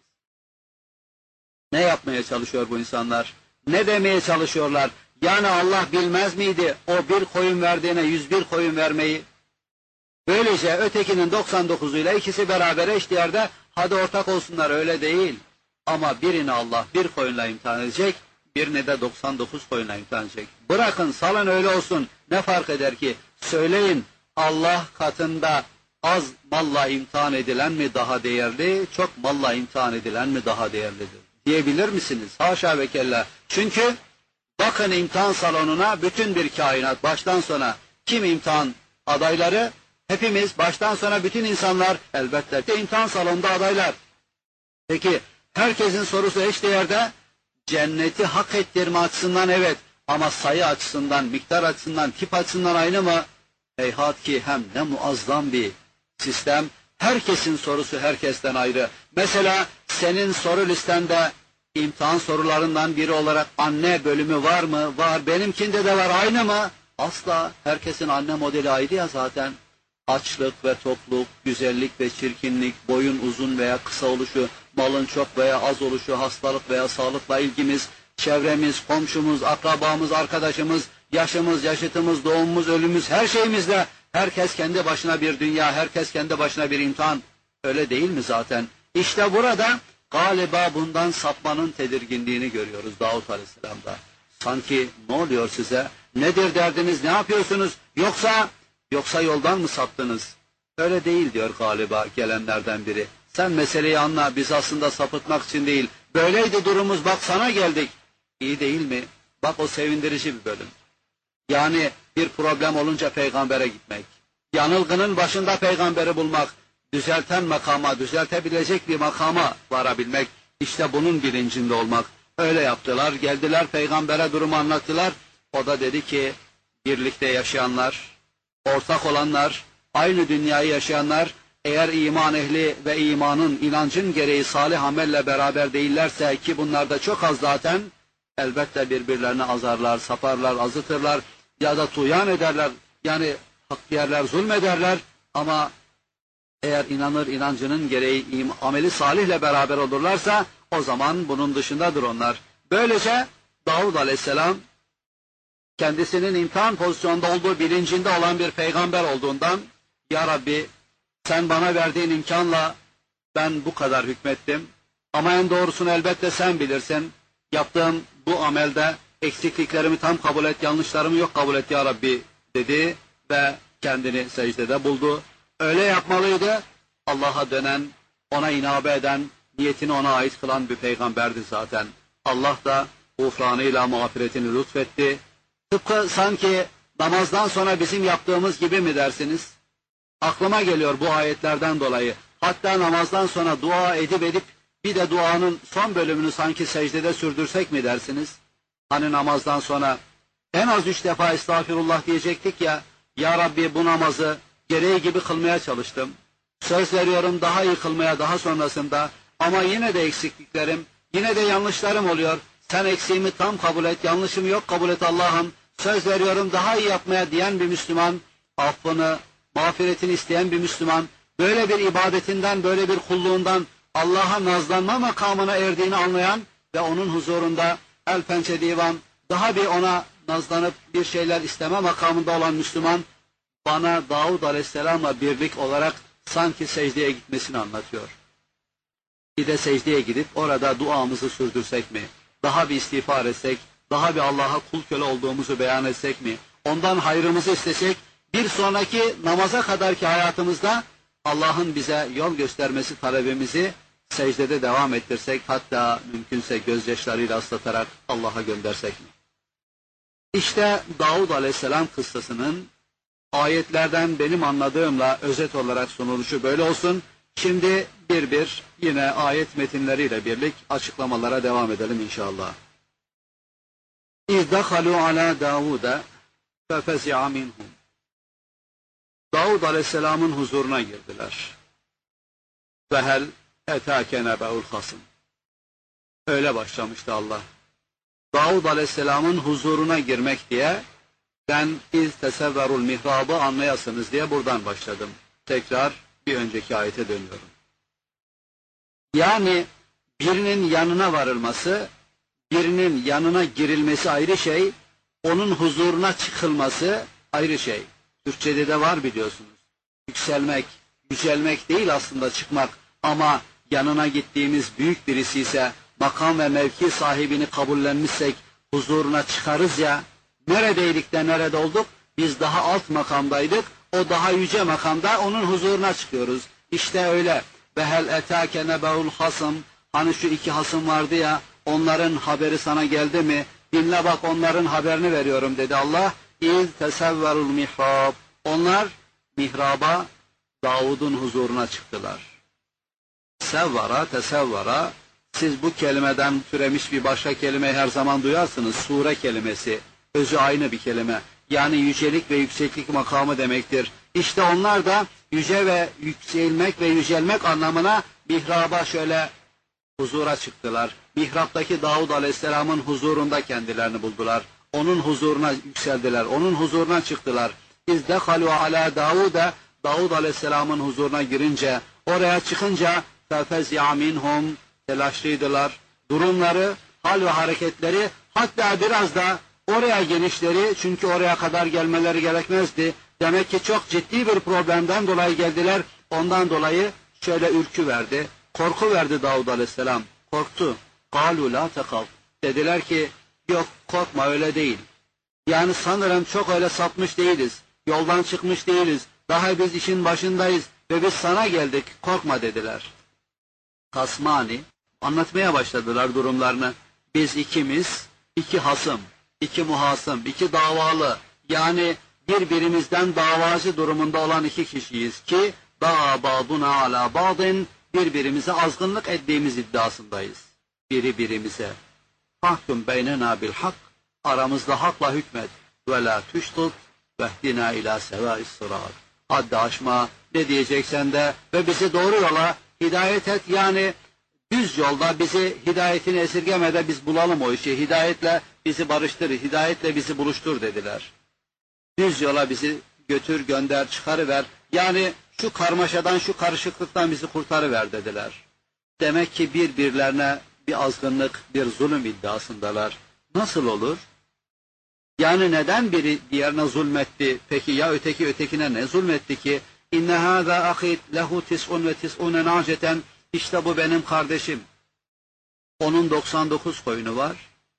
Ne yapmaya çalışıyor bu insanlar? Ne demeye çalışıyorlar? Yani Allah bilmez miydi o bir koyun verdiğine 101 koyun vermeyi? Böylece ötekinin 99'uyla ikisi beraber eşdeğerde hadi ortak olsunlar, öyle değil. Ama birini Allah bir koyunla imtihan edecek, birini de 99 koyunla imtihan edecek. Bırakın salın öyle olsun, ne fark eder ki? Söyleyin, Allah katında az malla imtihan edilen mi daha değerli, çok malla imtihan edilen mi daha değerlidir? Diyebilir misiniz? Haşa ve kella. Çünkü bakın imtihan salonuna bütün bir kainat baştan sona, kim imtihan adayları? Hepimiz baştan sona bütün insanlar elbette de imtihan salonunda adaylar. Peki herkesin sorusu eşdeğerde, cenneti hak ettirme açısından evet ama sayı açısından, miktar açısından, tip açısından aynı mı? Heyhat ki hem ne muazzam bir sistem, herkesin sorusu herkesten ayrı. Mesela senin soru listende imtihan sorularından biri olarak anne bölümü var mı? Var. Benimkinde de var. Aynı mı? Asla. Herkesin anne modeli ayrı ya zaten. Açlık ve tokluk, güzellik ve çirkinlik, boyun uzun veya kısa oluşu, malın çok veya az oluşu, hastalık veya sağlıkla ilgimiz, çevremiz, komşumuz, akrabamız, arkadaşımız, yaşımız, yaşıtımız, doğumumuz, ölümümüz, her şeyimizle herkes kendi başına bir dünya, herkes kendi başına bir imtihan. Öyle değil mi zaten? İşte burada galiba bundan sapmanın tedirginliğini görüyoruz Davut Aleyhisselam'da. Sanki ne oluyor size? Nedir derdiniz? Ne yapıyorsunuz? Yoksa yoldan mı saptınız? Öyle değil diyor galiba gelenlerden biri. Sen meseleyi anla, biz aslında sapıtmak için değil. Böyleydi durumumuz, bak sana geldik. İyi değil mi? Bak o sevindirici bir bölüm. Yani bir problem olunca peygambere gitmek. Yanılgının başında peygamberi bulmak. Düzelten makama, düzeltebilecek bir makama varabilmek. İşte bunun bilincinde olmak. Öyle yaptılar, geldiler peygambere durumu anlattılar. O da dedi ki, birlikte yaşayanlar, ortak olanlar, aynı dünyayı yaşayanlar, eğer iman ehli ve imanın, inancın gereği salih amelle beraber değillerse, ki bunlar da çok az zaten, elbette birbirlerini azarlar, saparlar, azıtırlar ya da tuğyan ederler, yani hak yerler, zulmederler ama eğer inanır, inancının gereği ameli salihle beraber olurlarsa o zaman bunun dışındadır onlar. Böylece Davud Aleyhisselam kendisinin imtihan pozisyonda olduğu bilincinde olan bir peygamber olduğundan, Ya Rabbi sen bana verdiğin imkanla ben bu kadar hükmettim. Ama en doğrusunu elbette sen bilirsin. Yaptığım bu amelde eksikliklerimi tam kabul et, yanlışlarımı yok kabul et Ya Rabbi dedi ve kendini secdede buldu. Öyle yapmalıydı. Allah'a dönen, ona inabe eden, niyetini ona ait kılan bir peygamberdi zaten. Allah da gufranıyla mağfiretini lütfetti. Tıpkı sanki namazdan sonra bizim yaptığımız gibi mi dersiniz? Aklıma geliyor bu ayetlerden dolayı. Hatta namazdan sonra dua edip bir de duanın son bölümünü sanki secdede sürdürsek mi dersiniz? Hani namazdan sonra en az 3 defa estağfirullah diyecektik ya, Ya Rabbi bu namazı gereği gibi kılmaya çalıştım. Söz veriyorum daha iyi kılmaya daha sonrasında, ama yine de eksikliklerim, yine de yanlışlarım oluyor. Sen eksiğimi tam kabul et, yanlışımı yok kabul et Allah'ım. Söz veriyorum daha iyi yapmaya diyen bir Müslüman, affını, mağfiretini isteyen bir Müslüman, böyle bir ibadetinden, böyle bir kulluğundan Allah'a nazlanma makamına erdiğini anlayan ve onun huzurunda el pençe divan, daha bir ona nazlanıp bir şeyler isteme makamında olan Müslüman, bana Davud Aleyhisselam'la birlik olarak sanki secdeye gitmesini anlatıyor. Bir de secdeye gidip orada duamızı sürdürsek mi? Daha bir istiğfar etsek, daha bir Allah'a kul köle olduğumuzu beyan etsek mi? Ondan hayrımızı istesek, bir sonraki namaza kadarki hayatımızda Allah'ın bize yol göstermesi talebimizi secdede devam ettirsek, hatta mümkünse gözyaşlarıyla ıslatarak Allah'a göndersek mi? İşte Davud Aleyhisselam kıssasının ayetlerden benim anladığımla özet olarak sunuluşu böyle olsun. Şimdi bir yine ayet metinleriyle birlik açıklamalara devam edelim inşallah. İzdakalu ala Davud'a fefezi'a minhum. Davud Aleyhisselam'ın huzuruna girdiler. Ve hel etâke nebe'ul hasım. Öyle başlamıştı Allah. Davud Aleyhisselam'ın huzuruna girmek diye, ben iz tesevverul mihrabı anlayasınız diye buradan başladım. Tekrar bir önceki ayete dönüyorum. Yani birinin yanına varılması, birinin yanına girilmesi ayrı şey, onun huzuruna çıkılması ayrı şey. Türkçede de var biliyorsunuz. Yükselmek, yücelmek değil aslında çıkmak, ama yanına gittiğimiz büyük birisi ise, makam ve mevki sahibini kabullenmişsek huzuruna çıkarız ya. Neredeydik de nerede olduk? Biz daha alt makamdaydık, o daha yüce makamda, onun huzuruna çıkıyoruz. İşte öyle. Ve hel etâke nebe'ul hasım. Hani şu iki hasım vardı ya, onların haberi sana geldi mi? Dinle bak, onların haberini veriyorum dedi Allah. İz tesevverul mihrab. Onlar mihraba, Davud'un huzuruna çıktılar. Sevvara, tesevvara, siz bu kelimeden türemiş bir başka kelimeyi her zaman duyarsınız. Sure kelimesi, özü aynı bir kelime. Yani yücelik ve yükseklik makamı demektir. İşte onlar da yüce ve yükselmek ve yücelmek anlamına mihraba, şöyle huzura çıktılar. Mihraptaki Davud Aleyhisselam'ın huzurunda kendilerini buldular. Onun huzuruna yükseldiler. Onun huzuruna çıktılar. İzdekalu ala Davud'a, Davud Aleyhisselam'ın huzuruna girince, oraya çıkınca fefezya minhum, telaşlıydılar. Durumları, hal ve hareketleri, hatta biraz da oraya gelişleri, çünkü oraya kadar gelmeleri gerekmezdi. Demek ki çok ciddi bir problemden dolayı geldiler. Ondan dolayı şöyle ürkü verdi, korku verdi Davud Aleyhisselam. Korktu. Kalu la tekal. Dediler ki yok, korkma, öyle değil. Yani sanırım çok öyle sapmış değiliz. Yoldan çıkmış değiliz. Daha biz işin başındayız ve biz sana geldik. Korkma dediler. Kasmani anlatmaya başladılar durumlarını. Biz ikimiz, iki hasım, iki muhasım, iki davalı, yani birbirimizden davacı durumunda olan iki kişiyiz ki da'a ba'duna ala ba'din, birbirimize azgınlık ettiğimiz iddiasındayız. Biri birimize fahkum beynena bil hak, aramızda hakla hükmet, ve la tuştut vehdina ila sevâis sırat. Haddi aşma, ne diyeceksen de ve bizi doğru yola hidayet et, yani düz yolda bizi hidayetini esirgeme de biz bulalım o işi. Hidayetle bizi barıştır, hidayetle bizi buluştur dediler. Düz yola bizi götür, gönder, çıkarıver. Yani şu karmaşadan, şu karışıklıktan bizi kurtarıver dediler. Demek ki birbirlerine bir azgınlık, bir zulüm iddiasındalar. Nasıl olur? Yani neden biri diğerine zulmetti? Peki ya öteki ötekine ne zulmetti ki? İnne hâzâ ahîd lehu tis'un ve tis'une nâceten. İşte bu benim kardeşim. Onun 99 koyunu var.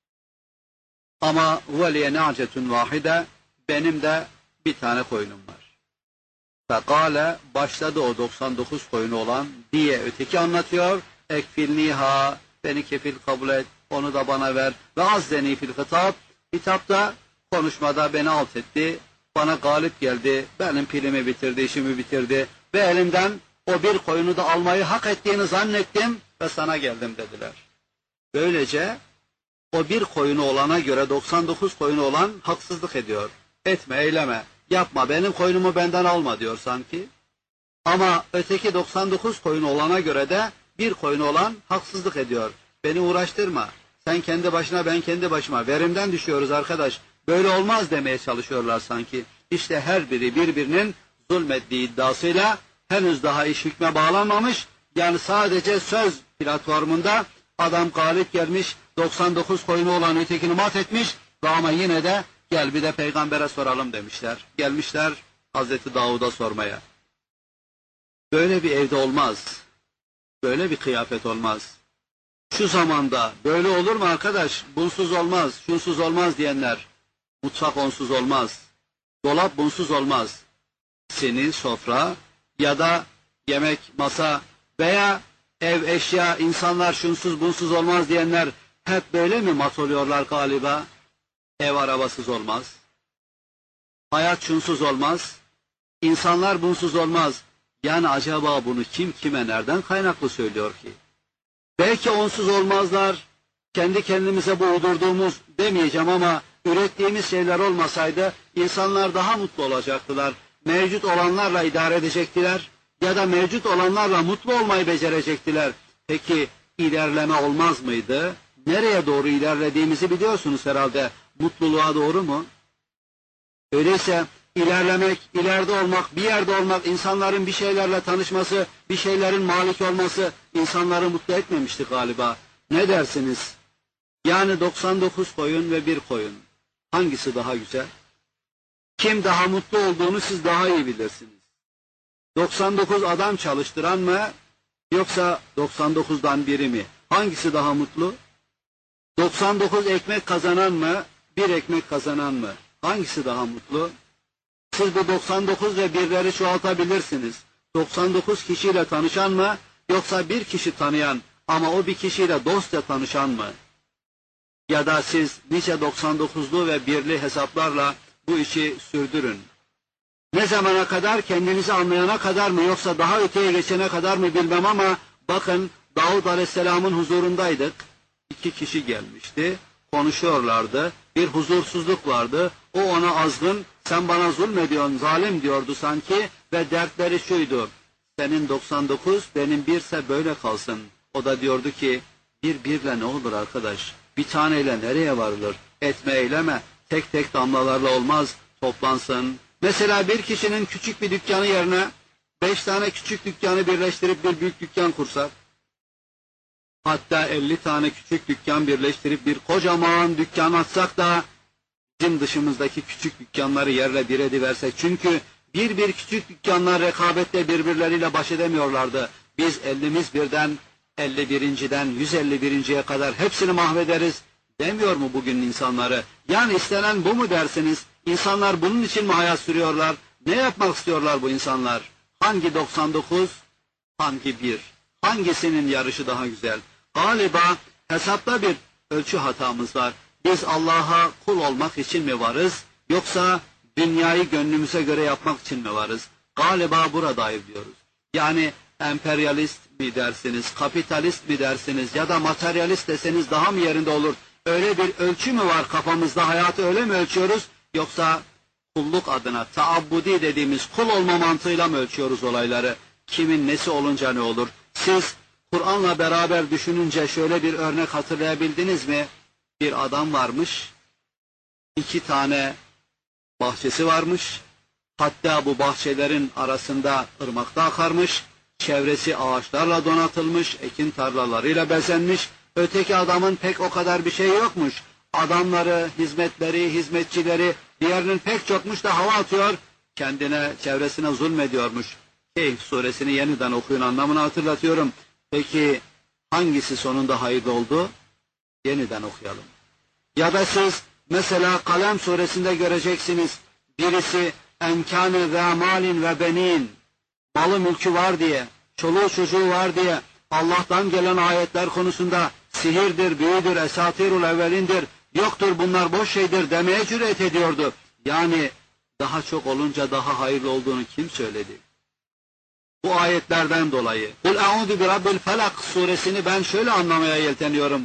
Ama veliye nâcetun vâhide. Benim de bir tane koyunum var. Fekâle, başladı o 99 koyunu olan diye öteki anlatıyor. Ekfilniha, beni kefil kabul et, onu da bana ver. Ve azzeni fil hitap, hitapta, konuşmada beni alt etti. Bana galip geldi, benim pilimi bitirdi, işimi bitirdi. Ve elimden o bir koyunu da almayı hak ettiğini zannettim ve sana geldim dediler. Böylece o bir koyunu olana göre 99 koyunu olan haksızlık ediyor. Etme, eyleme, yapma, benim koyunumu benden alma diyor sanki. Ama öteki 99 koyunu olana göre de bir koyunu olan haksızlık ediyor. Beni uğraştırma, sen kendi başına, ben kendi başıma, verimden düşüyoruz arkadaş. Böyle olmaz demeye çalışıyorlar sanki. İşte her biri birbirinin zulmettiği iddiasıyla henüz daha iş hükme bağlanmamış. Yani sadece söz platformunda adam galip gelmiş, 99 koyunu olan ötekini mat etmiş ve ama yine de gel bir de peygambere soralım demişler. Gelmişler Hazreti Davud'a sormaya. Böyle bir evde olmaz. Böyle bir kıyafet olmaz. Şu zamanda böyle olur mu arkadaş? Bunsuz olmaz, şunsuz olmaz diyenler. Mutfak onsuz olmaz. Dolap bunsuz olmaz. Seni, sofra ya da yemek, masa veya ev, eşya, insanlar şunsuz bunsuz olmaz diyenler hep böyle mi mat oluyorlar galiba? Ev arabasız olmaz. Hayat şunsuz olmaz. İnsanlar bunsuz olmaz. Yani acaba bunu kim kime nereden kaynaklı söylüyor ki? Belki onsuz olmazlar. Kendi kendimize bu uydurduğumuz demeyeceğim ama ürettiğimiz şeyler olmasaydı insanlar daha mutlu olacaktılar. Mevcut olanlarla idare edecektiler ya da mevcut olanlarla mutlu olmayı becerecektiler. Peki ilerleme olmaz mıydı? Nereye doğru ilerlediğimizi biliyorsunuz herhalde. Mutluluğa doğru mu? Öyleyse ilerlemek, ileride olmak, bir yerde olmak, insanların bir şeylerle tanışması, bir şeylerin malik olması insanları mutlu etmemişti galiba. Ne dersiniz? Yani 99 koyun ve bir koyun. Hangisi daha güzel? Kim daha mutlu olduğunu siz daha iyi bilirsiniz. 99 adam çalıştıran mı yoksa 99'dan biri mi? Hangisi daha mutlu? 99 ekmek kazanan mı, bir ekmek kazanan mı? Hangisi daha mutlu? Siz bu 99 ve birleri çoğaltabilirsiniz. 99 kişiyle tanışan mı yoksa bir kişi tanıyan ama o bir kişiyle dostça tanışan mı? Ya da siz nice 99'lu ve birli hesaplarla bu işi sürdürün. Ne zamana kadar? Kendinizi anlayana kadar mı yoksa daha öteye geçene kadar mı bilmem ama bakın Davud Aleyhisselam'ın huzurundaydık. 2 kişi gelmişti. Konuşuyorlardı. Bir huzursuzluk vardı. O ona azgın, sen bana zulmediyorsun, zalim diyordu sanki ve dertleri şuydu. Senin 99, benim birse böyle kalsın. O da diyordu ki, birle ne olur arkadaş? Bir taneyle nereye varılır? Etme eyleme, tek tek damlalarla olmaz, toplansın. Mesela bir kişinin küçük bir dükkanı yerine 5 tane küçük dükkanı birleştirip bir büyük dükkan kursak, hatta 50 tane küçük dükkan birleştirip bir kocaman dükkan açsak da bizim dışımızdaki küçük dükkanları yerle bir ediversek. Çünkü bir küçük dükkanlar rekabette birbirleriyle baş edemiyorlardı. Biz 50'miz birden 51.den 151.ye kadar hepsini mahvederiz demiyor mu bugün insanları? Yani istenen bu mu dersiniz? İnsanlar bunun için mi hayat sürüyorlar? Ne yapmak istiyorlar bu insanlar? Hangi 99? Hangi bir? Hangisinin yarışı daha güzel? Galiba hesapta bir ölçü hatamız var. Biz Allah'a kul olmak için mi varız? Yoksa dünyayı gönlümüze göre yapmak için mi varız? Galiba burada diyoruz. Yani emperyalist mi dersiniz, kapitalist mi dersiniz ya da materyalist deseniz daha mı yerinde olur? Öyle bir ölçü mü var kafamızda? Hayatı öyle mi ölçüyoruz? Yoksa kulluk adına taabbudi dediğimiz kul olma mantığıyla mı ölçüyoruz olayları? Kimin nesi olunca ne olur? Siz Kur'an'la beraber düşününce şöyle bir örnek hatırlayabildiniz mi? Bir adam varmış, 2 tane bahçesi varmış, hatta bu bahçelerin arasında ırmakta akarmış, çevresi ağaçlarla donatılmış, ekin tarlalarıyla bezenmiş, öteki adamın pek o kadar bir şey yokmuş, adamları, hizmetleri, hizmetçileri, diğerinin pek çokmuş da hava atıyor, kendine, çevresine zulmediyormuş. Kehf suresini yeniden okuyun, anlamını hatırlatıyorum. Peki hangisi sonunda hayırlı oldu? Yeniden okuyalım. Ya da siz mesela Kalem suresinde göreceksiniz. Birisi enkâne zâ mâlin ve benin, malı mülkü var diye, çoluğu çocuğu var diye Allah'tan gelen ayetler konusunda sihirdir, büyüdür, esatirul evvelindir, yoktur bunlar boş şeydir demeye cüret ediyordu. Yani daha çok olunca daha hayırlı olduğunu kim söyledi? Bu ayetlerden dolayı. Kul eûzü bi rabbil felak suresini ben şöyle anlamaya yelteniyorum.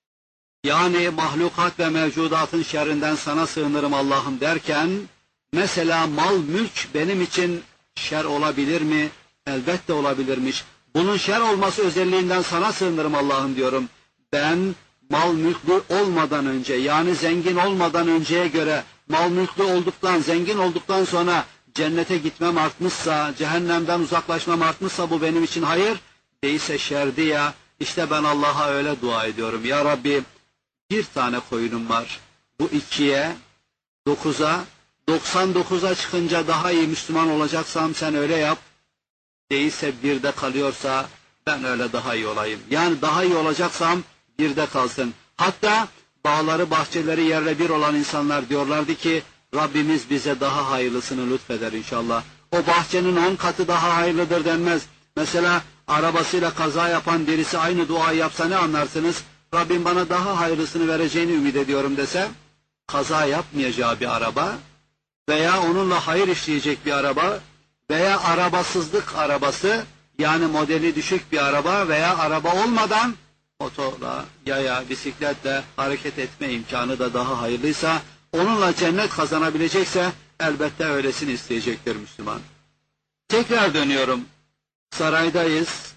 Yani mahlukat ve mevcudatın şerrinden sana sığınırım Allah'ım derken, mesela mal mülk benim için şer olabilir mi? Elbette olabilirmiş. Bunun şer olması özelliğinden sana sığınırım Allah'ım diyorum. Ben mal mülklü olmadan önce, yani zengin olmadan önceye göre mal mülklü olduktan, zengin olduktan sonra cennete gitmem artmışsa, cehennemden uzaklaşmam artmışsa bu benim için hayır, değilse şerdi ya. İşte ben Allah'a öyle dua ediyorum. Ya Rabbi, bir tane koyunum var. Bu 2'ye, 9'a, 99'a çıkınca daha iyi Müslüman olacaksam sen öyle yap. Değilse 1'de kalıyorsa ben öyle daha iyi olayım. Yani daha iyi olacaksam 1'de kalsın. Hatta bağları, bahçeleri yerle bir olan insanlar diyorlardı ki Rabbimiz bize daha hayırlısını lütfeder inşallah. O bahçenin 10 katı daha hayırlıdır denmez. Mesela arabasıyla kaza yapan birisi aynı duayı yapsa ne anlarsınız? Rabbim bana daha hayırlısını vereceğini ümit ediyorum dese, kaza yapmayacağı bir araba veya onunla hayır işleyecek bir araba veya arabasızlık arabası, yani modeli düşük bir araba veya araba olmadan motorla, yaya, bisikletle hareket etme imkanı da daha hayırlıysa, onunla cennet kazanabilecekse elbette öylesini isteyecektir Müslüman. Tekrar dönüyorum. Saraydayız.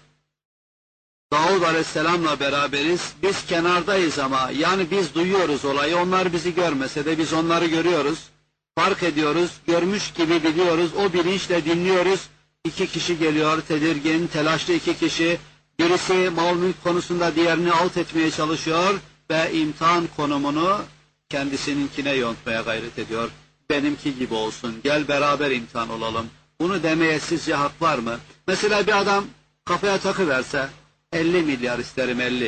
Davud Aleyhisselam'la beraberiz. Biz kenardayız ama, yani biz duyuyoruz olayı. Onlar bizi görmese de biz onları görüyoruz. Fark ediyoruz, görmüş gibi biliyoruz. O bilinçle dinliyoruz. 2 kişi geliyor, tedirgin, telaşlı 2 kişi. Birisi mal mülk konusunda diğerini alt etmeye çalışıyor ve imtihan konumunu kendisininkine yontmaya gayret ediyor. Benimki gibi olsun, gel beraber imtihan olalım. Bunu demeye sizce hak var mı? Mesela bir adam kafaya takıverse, 50 milyar isterim 50,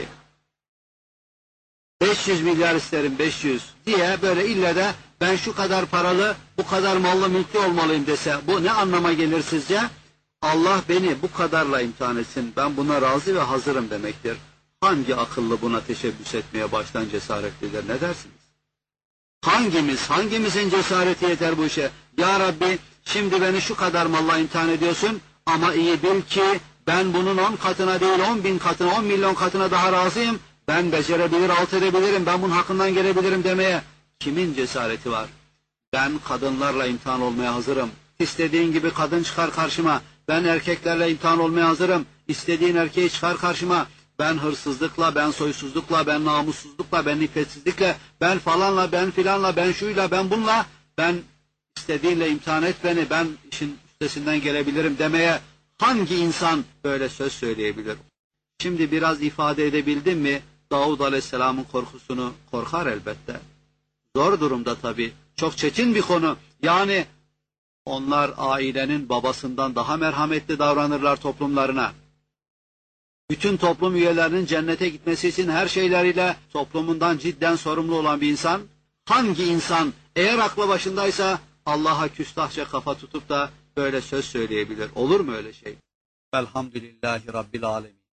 500 milyar isterim 500 diye böyle ille de ben şu kadar paralı, bu kadar mallı mülklü olmalıyım dese, bu ne anlama gelir sizce? Allah beni bu kadarla imtihan etsin, ben buna razı ve hazırım demektir. Hangi akıllı buna teşebbüs etmeye baştan cesaretlidir, ne dersiniz? Hangimizin cesareti yeter bu işe? Ya Rabbi, şimdi beni şu kadar malla imtihan ediyorsun ama iyi bil ki ben bunun 10 katına değil 10 bin katına, 10 milyon katına daha razıyım. Ben becerebilir, alt edebilirim, ben bunun hakkından gelebilirim demeye kimin cesareti var? Ben kadınlarla imtihan olmaya hazırım. İstediğin gibi kadın çıkar karşıma. Ben erkeklerle imtihan olmaya hazırım. İstediğin erkeği çıkar karşıma. Ben hırsızlıkla, ben soysuzlukla, ben namussuzlukla, ben iffetsizlikle, ben falanla, ben filanla, ben şuyla, ben bunla, ben istediğinle imtihan et beni, ben işin üstesinden gelebilirim demeye hangi insan böyle söz söyleyebilir? Şimdi biraz ifade edebildim mi Davud Aleyhisselam'ın korkusunu? Korkar elbette. Zor durumda tabii. Çok çetin bir konu. Yani onlar ailenin babasından daha merhametli davranırlar toplumlarına. Bütün toplum üyelerinin cennete gitmesi için her şeyleriyle toplumundan cidden sorumlu olan bir insan, hangi insan eğer aklı başındaysa Allah'a küstahça kafa tutup da böyle söz söyleyebilir? Olur mu öyle şey? Elhamdülillahi Rabbil Alemin.